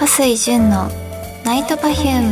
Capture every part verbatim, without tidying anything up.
笠井純のナイトパフューム。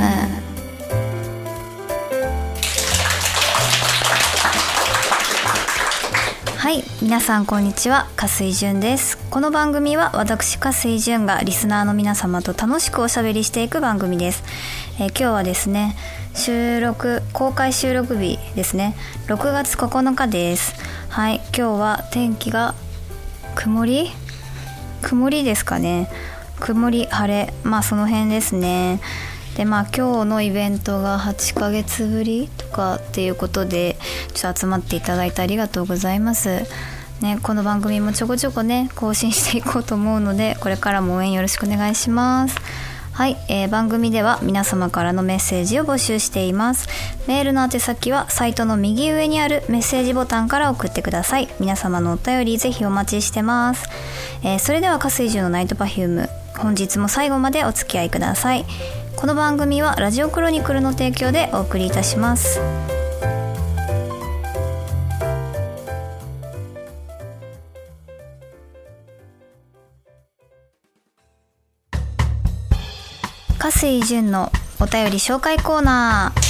はい、皆さんこんにちは、笠井純です。この番組は私笠井純がリスナーの皆様と楽しくおしゃべりしていく番組です。えー、今日はですね、収録公開収録日ですね、ろくがつここのかです。はい、今日は天気が曇り曇りですかね。曇り晴れ、まあその辺ですね。でまあ今日のイベントがはちかげつぶりとかっていうことで、ちょっと集まっていただいてありがとうございますね。この番組もちょこちょこね更新していこうと思うので、これからも応援よろしくお願いします。はい、えー、番組では皆様からのメッセージを募集しています。メールの宛先はサイトの右上にあるメッセージボタンから送ってください。皆様のお便りぜひお待ちしてます。えー、それでは笠井純のナイトパフューム、本日も最後までお付き合いください。この番組はラジオクロニクルの提供でお送りいたします。笠井純のお便り紹介コーナー。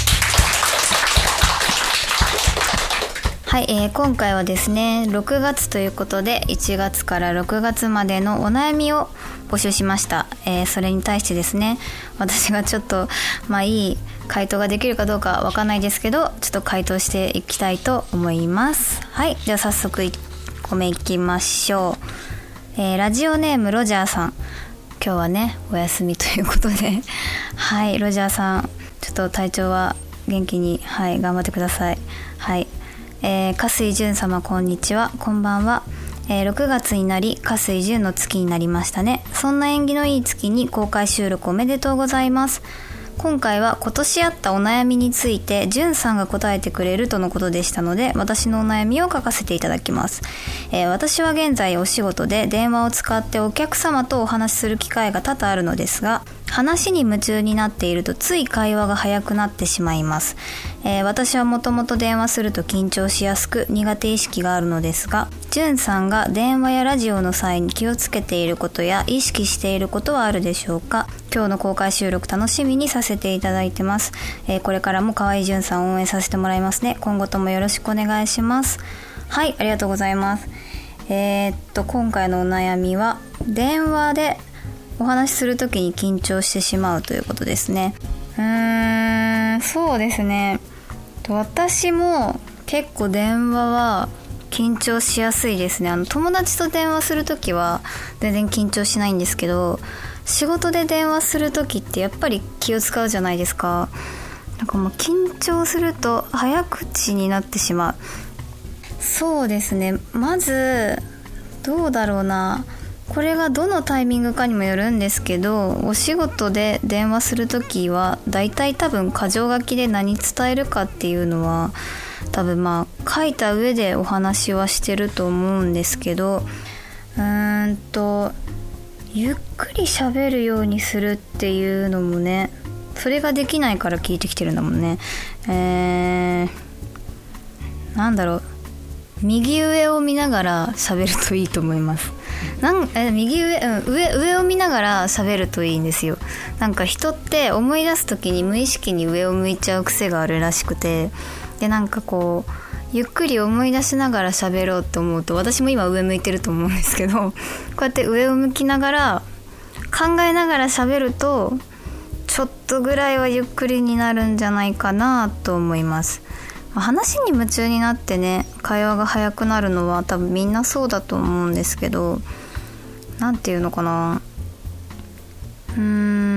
はい、えー、今回はですねろくがつということで、いちがつからろくがつまでのお悩みを募集しました。えー、それに対してですね、私がちょっとまあいい回答ができるかどうかわかんないですけど、ちょっと回答していきたいと思います。はい、じゃあ早速いっこめいきましょう。えー、ラジオネームロジャーさん、今日はねお休みということではい、ロジャーさん、ちょっと体調は元気に、はい、頑張ってください。はい、えー、笠井純様こんにちは、こんばんは。えー、ろくがつになり笠井純の月になりましたね。そんな縁起のいい月に公開収録おめでとうございます。今回は今年あったお悩みについて純さんが答えてくれるとのことでしたので、私のお悩みを書かせていただきます。えー、私は現在お仕事で電話を使ってお客様とお話しする機会が多々あるのですが、話に夢中になっているとつい会話が早くなってしまいます。えー、私はもともと電話すると緊張しやすく苦手意識があるのですが、純さんが電話やラジオの際に気をつけていることや意識していることはあるでしょうか。今日の公開収録楽しみにさせていただいてます。えー、これからも河合純さんを応援させてもらいますね。今後ともよろしくお願いします。はい、ありがとうございます。えー、っと今回のお悩みは、電話でお話しするときに緊張してしまうということですね。うーん、そうですね。私も結構電話は緊張しやすいですね。あの友達と電話するときは全然緊張しないんですけど、仕事で電話するときってやっぱり気を使うじゃないですか。なんかもう緊張すると早口になってしまう。そうですね。まずどうだろうな、これがどのタイミングかにもよるんですけど、お仕事で電話するときはだいたい多分箇条書きで何伝えるかっていうのは多分まあ書いた上でお話はしてると思うんですけど、うーんとゆっくり喋るようにするっていうのもね、それができないから聞いてきてるんだもんね。えー、なんだろう、右上を見ながら喋るといいと思います。なんえ右上、うん、上上を見ながら喋るといいんですよ。なんか人って思い出す時に無意識に上を向いちゃう癖があるらしくて、でなんかこうゆっくり思い出しながら喋ろうと思うと、私も今上向いてると思うんですけど、こうやって上を向きながら考えながら喋るとちょっとぐらいはゆっくりになるんじゃないかなと思います。話に夢中になってね会話が早くなるのは多分みんなそうだと思うんですけど、なんていうのかな、うー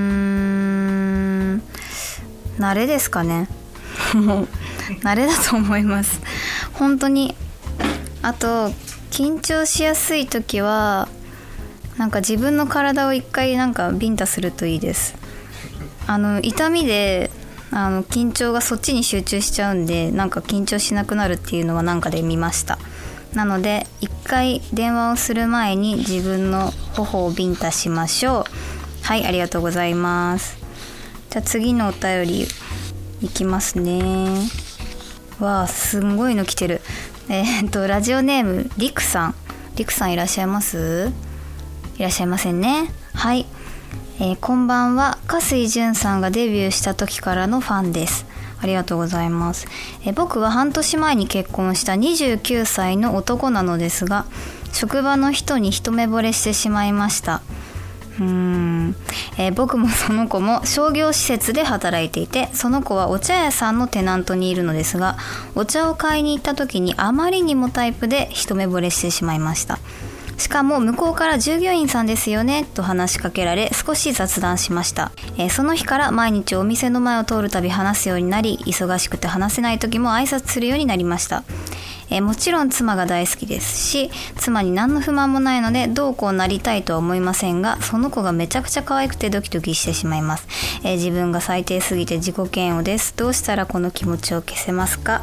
ん慣れですかねもう慣れだと思います本当に。あと緊張しやすい時はなんか自分の体を一回なんかビンタするといいです。あの痛みであの緊張がそっちに集中しちゃうんで、なんか緊張しなくなるっていうのはなんかで見ました。なので一回電話をする前に自分の頬をビンタしましょう。はい、ありがとうございます。じゃあ次のお便りいきますね。わあ、すんごいの来てる。えー、っとラジオネームりくさん、りくさんいらっしゃいます？いらっしゃいませんね。はい、 えー、こんばんは。加水純さんがデビューした時からのファンです。ありがとうございます。えー、僕は半年前に結婚したにじゅうきゅうさいの男なのですが、職場の人に一目惚れしてしまいました。うーん、えー、僕もその子も商業施設で働いていて、その子はお茶屋さんのテナントにいるのですが、お茶を買いに行った時にあまりにもタイプで一目惚れしてしまいました。しかも向こうから従業員さんですよねと話しかけられ、少し雑談しました。えー、その日から毎日お店の前を通るたび話すようになり、忙しくて話せない時も挨拶するようになりました。えー、もちろん妻が大好きですし、妻に何の不満もないのでどうこうなりたいとは思いませんが、その子がめちゃくちゃ可愛くてドキドキしてしまいます。えー、自分が最低すぎて自己嫌悪です。どうしたらこの気持ちを消せますか？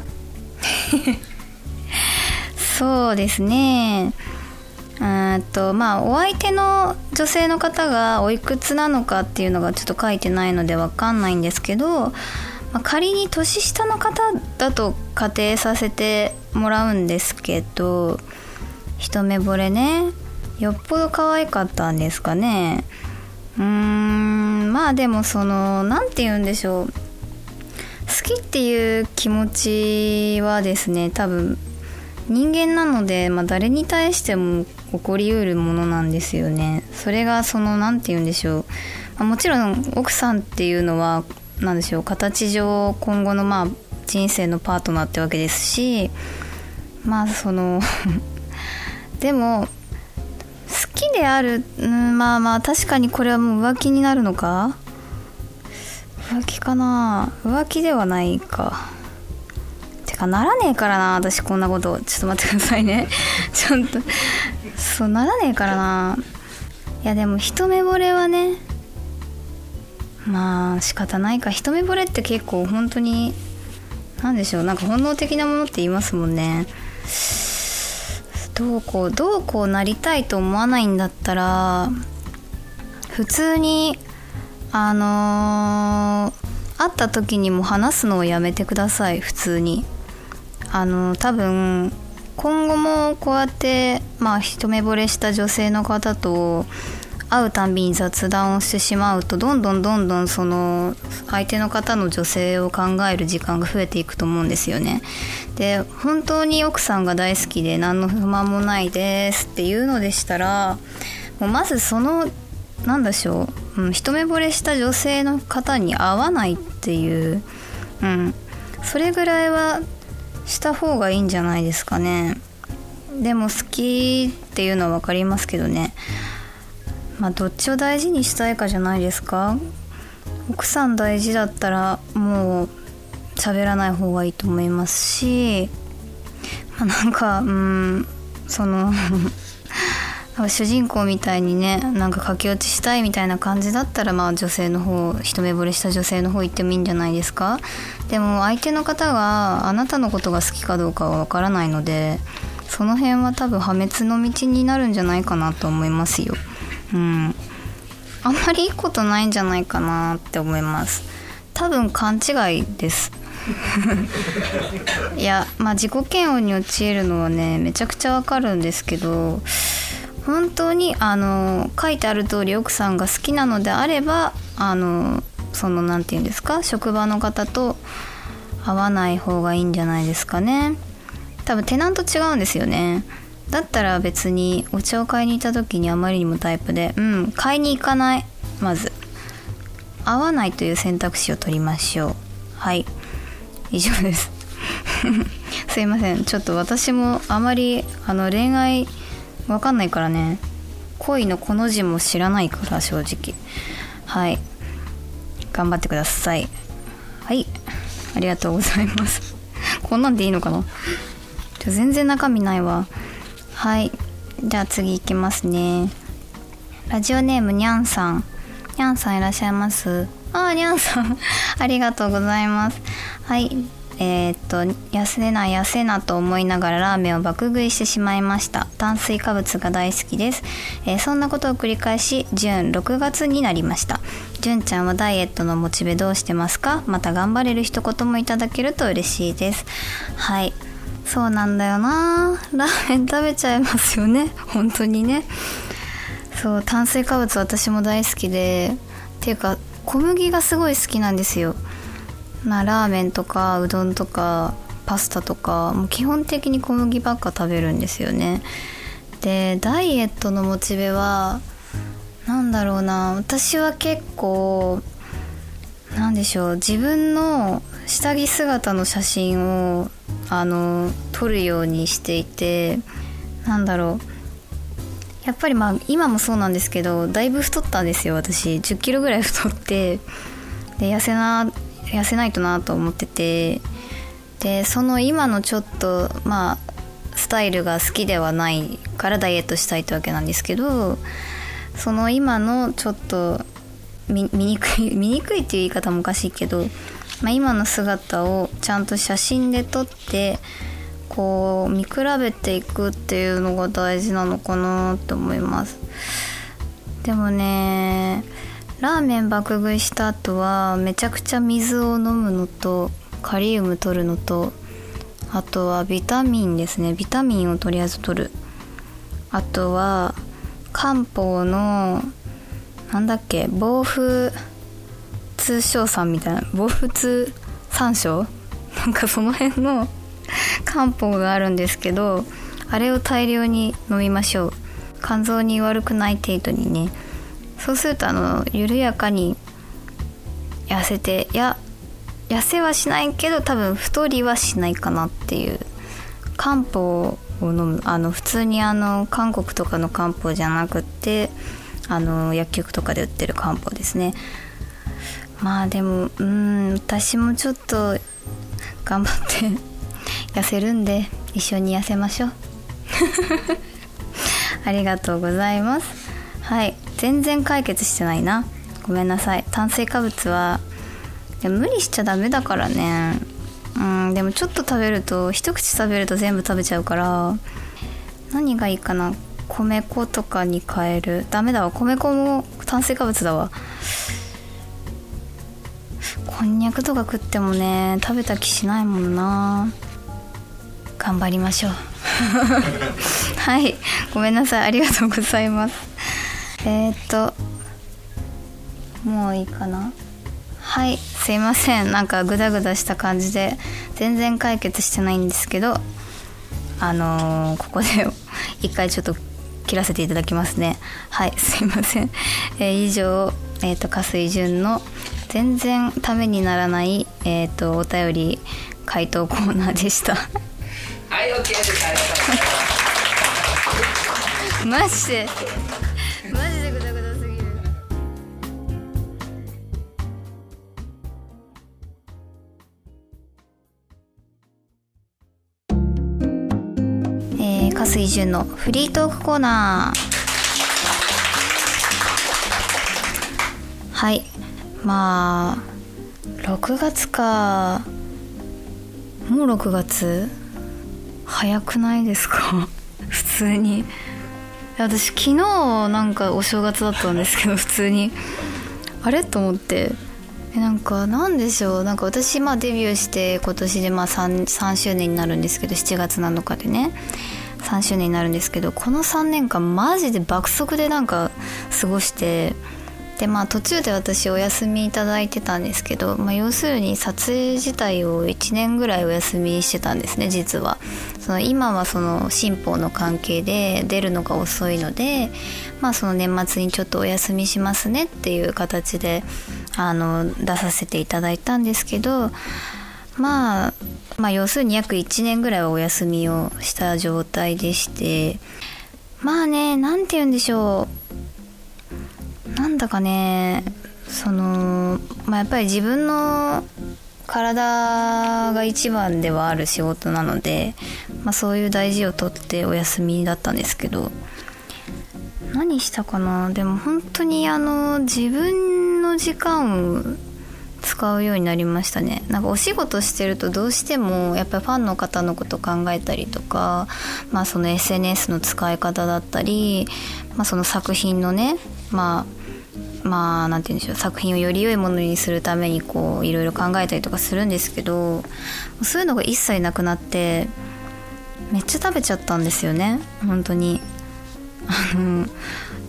そうですね、うんとまあお相手の女性の方がおいくつなのかっていうのがちょっと書いてないのでわかんないんですけど、まあ、仮に年下の方だと仮定させてもらうんですけど、一目惚れね、よっぽど可愛かったんですかね。うーん、まあでもそのなんて言うんでしょう、好きっていう気持ちはですね、多分人間なので、まあ、誰に対しても起こりうるものなんですよね。それがそのなんて言うんでしょう、まあ、もちろん奥さんっていうのはなんでしょう、形上今後のまあ人生のパートナーってわけですし、まあそのでも好きである、うん、まあまあ確かにこれはもう浮気になるのか、浮気かな、浮気ではないか、てかならねえからな、私こんなこと。ちょっと待ってくださいねちょっとそうならねえからな。いやでも一目惚れはね、まあ仕方ないか。一目惚れって結構本当になんでしょう、なんか本能的なものって言いますもんね。どうこうどうこうなりたいと思わないんだったら、普通にあのー、会った時にも話すのをやめてください。普通にあの多分今後もこうやってまあ一目惚れした女性の方と会うたんびに雑談をしてしまうと、どんどんどんどんその相手の方の女性を考える時間が増えていくと思うんですよね。で本当に奥さんが大好きで何の不満もないですっていうのでしたら、もうまずそのなんでしょう、うん、一目惚れした女性の方に会わないっていう、うん、それぐらいはした方がいいんじゃないですかね。でも好きっていうのは分かりますけどね、まあどっちを大事にしたいかじゃないですか。奥さん大事だったらもう喋らない方がいいと思いますし、まあ、なんかうんその主人公みたいにね、なんか駆け落ちしたいみたいな感じだったら、まあ女性の方、一目惚れした女性の方行ってもいいんじゃないですか。でも相手の方があなたのことが好きかどうかはわからないので、その辺は多分破滅の道になるんじゃないかなと思いますよ。うん、あんまりいいことないんじゃないかなって思います。多分勘違いですいやまあ自己嫌悪に陥るのはねめちゃくちゃわかるんですけど、本当にあの書いてある通り奥さんが好きなのであれば、あのそのなんていうんですか、職場の方と会わない方がいいんじゃないですかね。多分テナント違うんですよね。だったら別にお茶を買いに行った時にあまりにもタイプで、うん買いに行かない、まず会わないという選択肢を取りましょう。はい以上ですすいません、ちょっと私もあまりあの恋愛わかんないからね、恋のこの字も知らないから正直。はい頑張ってください。はいありがとうございますこんなんでいいのかな、ちょ全然中身ないわ。はいじゃあ次いきますね。ラジオネームにゃんさん。にゃんさんいらっしゃいます。あーにゃんさんありがとうございます。はいえー、っと痩せな痩せなと思いながらラーメンを爆食いしてしまいました。炭水化物が大好きです。えー、そんなことを繰り返し準ろくがつになりました。純ちゃんはダイエットのモチベどうしてますか？また頑張れる一言もいただけると嬉しいです。はいそうなんだよな、ラーメン食べちゃいますよね本当にね。そう炭水化物私も大好きで、 っていうか小麦がすごい好きなんですよ。まあラーメンとかうどんとかパスタとかもう基本的に小麦ばっか食べるんですよね。でダイエットのモチベはなんだろうな、私は結構なんでしょう、自分の下着姿の写真をあの撮るようにしていて、なんだろう、やっぱりまあ今もそうなんですけどだいぶ太ったんですよ。私じゅっキロぐらい太って、で痩せな痩せないとなと思ってて、でその今のちょっとまあスタイルが好きではないからダイエットしたいってわけなんですけど、その今のちょっと見にくい見にくいっていう言い方もおかしいけど、まあ、今の姿をちゃんと写真で撮ってこう見比べていくっていうのが大事なのかなって思います。でもね、ラーメン爆食いした後はめちゃくちゃ水を飲むのとカリウム取るのと、あとはビタミンですね、ビタミンをとりあえず取る。あとは漢方のなんだっけ、防風通商さんみたいな、防風通三章なんかその辺の漢方があるんですけど、あれを大量に飲みましょう。肝臓に悪くない程度にね。そうするとあの緩やかに痩せて、いや痩せはしないけど多分太りはしないかなっていう漢方を飲む。あの普通にあの韓国とかの漢方じゃなくってあの薬局とかで売ってる漢方ですね。まあでもうーん私もちょっと頑張って痩せるんで一緒に痩せましょうありがとうございます。はい、全然解決してないな、ごめんなさい。炭水化物はでも無理しちゃダメだからね。うんでもちょっと食べると一口食べると全部食べちゃうから、何がいいかな。米粉とかに変える。ダメだわ、米粉も炭水化物だわ。こんにゃくとか食ってもね食べた気しないもんな。頑張りましょうはい、ごめんなさい、ありがとうございます。えーっともういいかな。はい、すいません、なんかグダグダした感じで全然解決してないんですけど、あのー、ここで一回ちょっと切らせていただきますね。はい、すいません、えー、以上、えーと加水純の全然ためにならない、えーとお便り回答コーナーでしたはい、 OK です。ありがとうございますマジでマジでグダグダすぎる。えー、加水純のフリートークコーナー。はい、まあろくがつか。もうろくがつ早くないですか普通に。私昨日なんかお正月だったんですけど普通にあれと思って、えなんかなんでしょう、なんか私まあデビューして今年でまあ 3, さんしゅうねんになるんですけど、しちがつなのかでねさんしゅうねんになるんですけど、このさんねんかんマジで爆速でなんか過ごして、でまあ途中で私お休みいただいてたんですけど、まあ、要するに撮影自体をいちねんぐらいお休みしてたんですね。実はその今はその新法の関係で出るのが遅いので、まあその年末にちょっとお休みしますねっていう形であの出させていただいたんですけど、まあまあ要するに約いちねんぐらいはお休みをした状態でして、まあね、なんて言うんでしょう、なんだかね、そのまあやっぱり自分の体が一番ではある仕事なので、まあ、そういう大事をとってお休みだったんですけど、何したかな。でも本当にあの自分の時間を使うようになりましたね。なんかお仕事してるとどうしてもやっぱりファンの方のこと考えたりとか、まあその エスエヌエス の使い方だったり、まあその作品のね、まあまあなんて言うんでしょう、作品をより良いものにするためにこういろいろ考えたりとかするんですけど、そういうのが一切なくなってめっちゃ食べちゃったんですよね。本当にあの一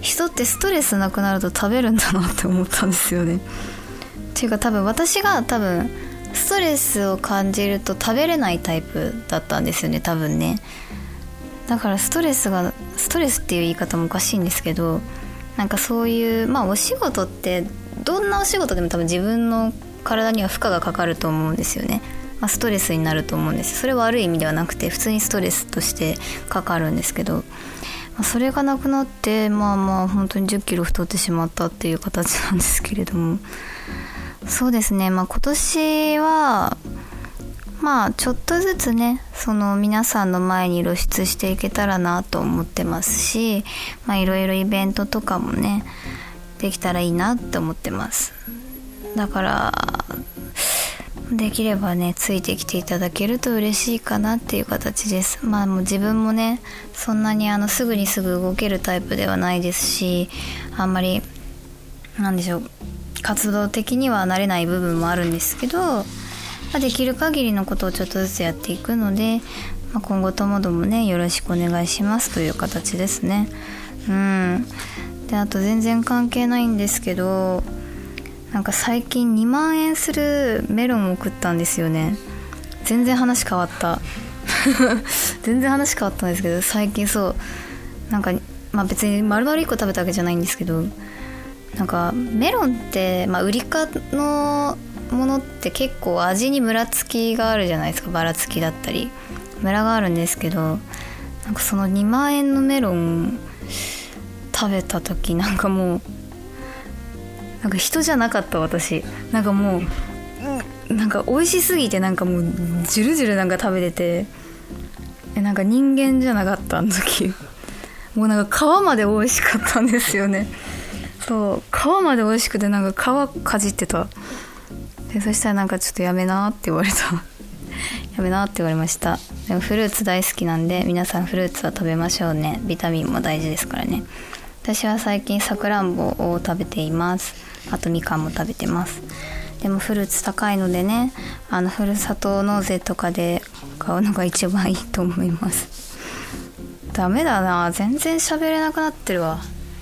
人ってストレスなくなると食べるんだなって思ったんですよね。っていうか多分私が多分ストレスを感じると食べれないタイプだったんですよね、多分ね。だからストレスがストレスっていう言い方もおかしいんですけど、なんかそういうまあお仕事ってどんなお仕事でも多分自分の体には負荷がかかると思うんですよね。まあ、ストレスになると思うんです。それは悪い意味ではなくて普通にストレスとしてかかるんですけど、まあ、それがなくなってまあまあ本当にじゅっキロ太ってしまったっていう形なんですけれども、そうですね、まあ今年はまあちょっとずつねその皆さんの前に露出していけたらなと思ってますし、まあいろいろイベントとかもねできたらいいなって思ってます。だからできればねついてきていただけると嬉しいかなっていう形です。まあもう自分もねそんなにあのすぐにすぐ動けるタイプではないですし、あんまりなんでしょう活動的には慣れない部分もあるんですけど、まあ、できる限りのことをちょっとずつやっていくので、まあ、今後ともどもねよろしくお願いしますという形ですね。うんであと全然関係ないんですけど、なんか最近にまんえんするメロンを食ったんですよね。全然話変わった全然話変わったんですけど、最近そうなんかまあ別に丸々いっこ食べたわけじゃないんですけど、なんかメロンって、まあ、売りかのものって結構味にムラつきがあるじゃないですか。ばらつきだったりムラがあるんですけど、なんかそのにまんえんのメロン食べた時なんかもうなんか人じゃなかった私。なんかもうなんか美味しすぎてなんかもうジュルジュルなんか食べてて、えなんか人間じゃなかったあの時。もうなんか皮まで美味しかったんですよね。そう皮まで美味しくてなんか皮かじってた。でそしたらなんかちょっとやめなって言われたやめなって言われました。でもフルーツ大好きなんで皆さんフルーツは食べましょうね。ビタミンも大事ですからね。私は最近さくらんぼを食べています。あとみかんも食べてます。でもフルーツ高いのでね、あのふるさと納税とかで買うのが一番いいと思いますダメだな、全然喋れなくなってるわ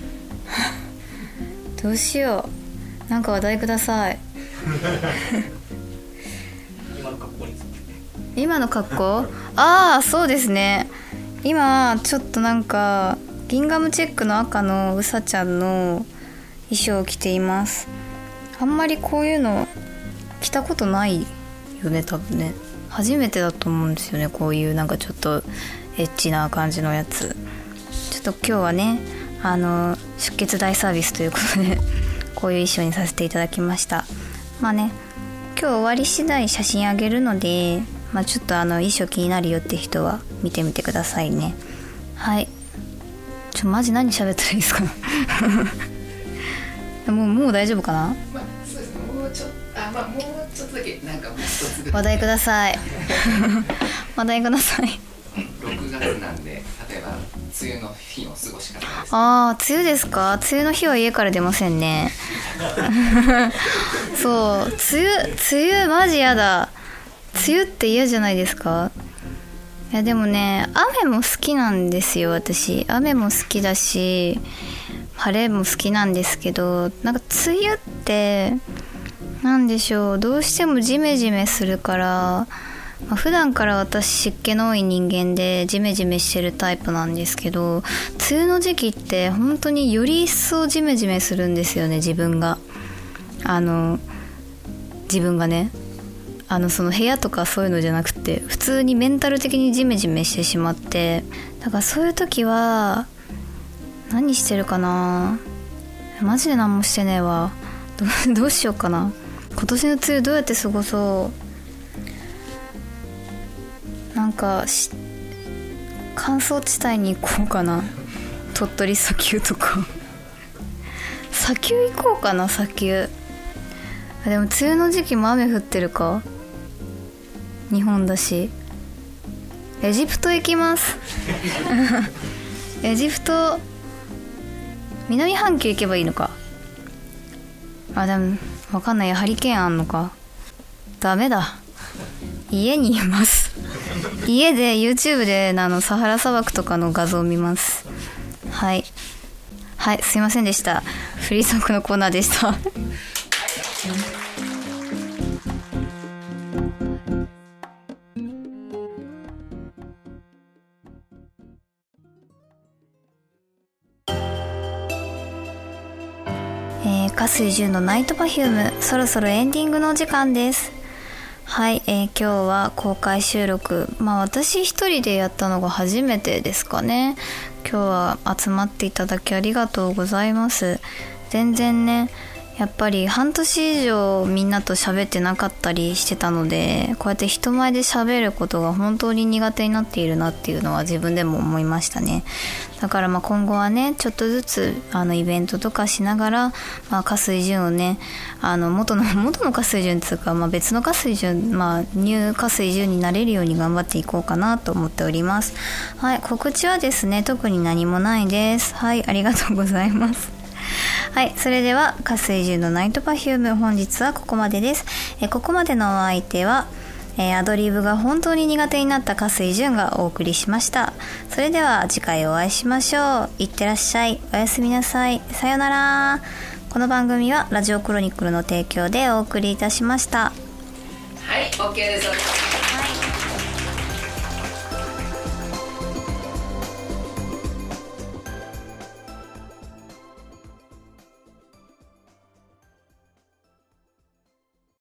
どうしよう、なんか話題ください今の格好について。 今の格好ああそうですね、今ちょっとなんかギンガムチェックの赤のうさちゃんの衣装を着ています。あんまりこういうの着たことないよね多分ね。初めてだと思うんですよね、こういうなんかちょっとエッチな感じのやつ。ちょっと今日はねあの出血大サービスということでこういう衣装にさせていただきました。まあね今日終わり次第写真あげるので、まあ、ちょっとあの衣装気になるよって人は見てみてくださいね。はい、ちょマジ何喋ったらいいですかもうもう大丈夫かな。 まあそうですね、もうちょっとあまあもうちょっとだけなんかもう一つ話題ください話題くださいろくがつなんで、例えば梅雨の日の過ごし方です。 ああ梅雨ですか。梅雨の日は家から出ませんねそう梅雨梅雨マジやだ。梅雨って嫌じゃないですか。いやでもね雨も好きなんですよ私。雨も好きだし晴れも好きなんですけど、なんか梅雨ってなんでしょう、どうしてもジメジメするから、まあ、普段から私湿気の多い人間でジメジメしてるタイプなんですけど、梅雨の時期って本当により一層ジメジメするんですよね。自分があの自分がねあのその部屋とかそういうのじゃなくて普通にメンタル的にジメジメしてしまって、だからそういう時は何してるかな。マジで何もしてねえわ。 ど, どうしようかな。今年の梅雨どうやって過ごそう。なんか乾燥地帯に行こうかな。鳥取砂丘とか砂丘行こうかな。砂丘でも梅雨の時期も雨降ってるか。日本だしエジプト行きますエジプト南半球行けばいいのか。あでもわかんないや、ハリケーンあんのか。ダメだ、家にいます家で YouTube であのサハラ砂漠とかの画像を見ます。はいはい、すいませんでした。フリーソングのコーナーでしたえー、加水純のナイトパフューム、そろそろエンディングのお時間です。はい、えー、今日は公開収録、まあ私一人でやったのが初めてですかね。今日は集まっていただきありがとうございます。全然ね、やっぱり半年以上みんなと喋ってなかったりしてたので、こうやって人前で喋ることが本当に苦手になっているなっていうのは自分でも思いましたね。だからまあ今後はね、ちょっとずつあのイベントとかしながら、まあ加水純をね、あの元の元の加水純っていうか、まあ別の加水純、まあニュー加水純になれるように頑張っていこうかなと思っております。はい、告知はですね、特に何もないです。はい、ありがとうございます。はい、それでは加水純のナイトパフューム、本日はここまでです。えここまでのお相手は、えー、アドリブが本当に苦手になった加水純がお送りしました。それでは次回お会いしましょう。いってらっしゃい。おやすみなさい。さよなら。この番組はラジオクロニクルの提供でお送りいたしました。 はい、 OK です。